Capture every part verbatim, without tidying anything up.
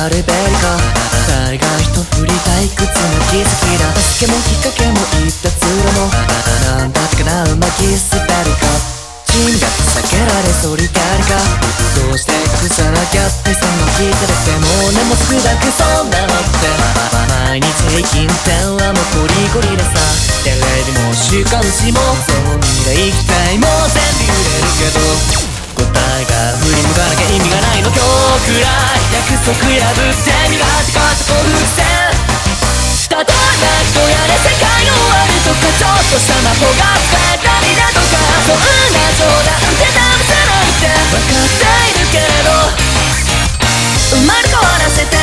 ルベリカ、誰が一振り退屈な気づきだ。助けもきっかけも言った通路もなんだかなうまきスペルか。チームが避けられソリタリか。どうしてくさなきゃってそんな聞いててもでもすぐだけそんなのって毎日平均点はもうゴリゴリでさ。テレビも週刊誌もその未来期待も全部揺れるけど答えが振り向かなきゃ意味がないの。今日くらい約束破って身がってかった興奮線。例えばどうやれ世界が終わるとかちょっとした魔法が使えたりだとかそんな冗談って騙さないって分かっているけれど生まれ変わらせて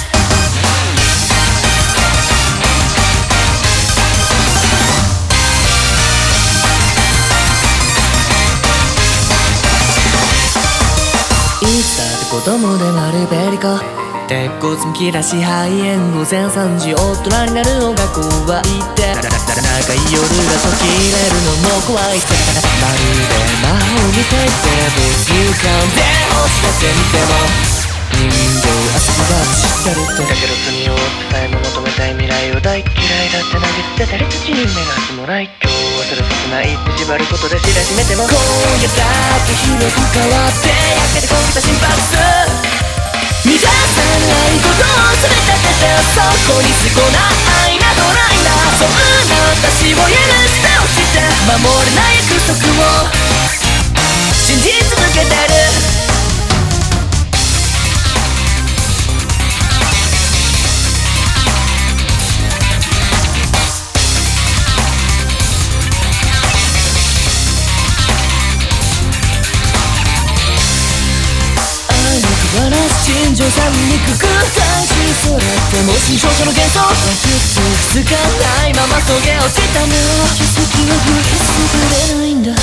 いつだって子供でマルベリカ鉄骨むき出し肺炎午前さんじ大人になるのが怖いって長い夜が途切れるのも怖いってまるで魔法みたいって没入感で星だけ見ても人情遊びが知ってるってだけど罪を負ってさえも求めたい未来を大嫌いだって投げ捨てたり土に目が積もない今日はそれさせないって縛ることで知らしめても今夜だって広く変わって焼けて焦げた心拍数満たさないことを全て立ててそこにすごな愛などないんだ。そんな私を許してほして守れない約束を信じ続けてる。心情さにくく感じそれっても心象者の幻想ずっと気づかないままそげ落ちたの奇跡は崩れないんだ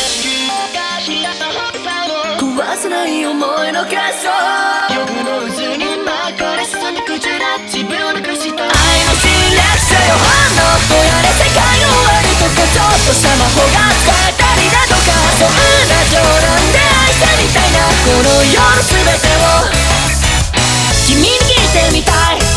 壊せない思いの結晶欲の渦に巻かれ進んでくじら自分をなくした愛の侵略者よ反応どうやれ世界が終わるとかちょっとした魔法が使えたりだとかそんな冗談で愛してみたいなこの世の全てを君に聞いてみたい。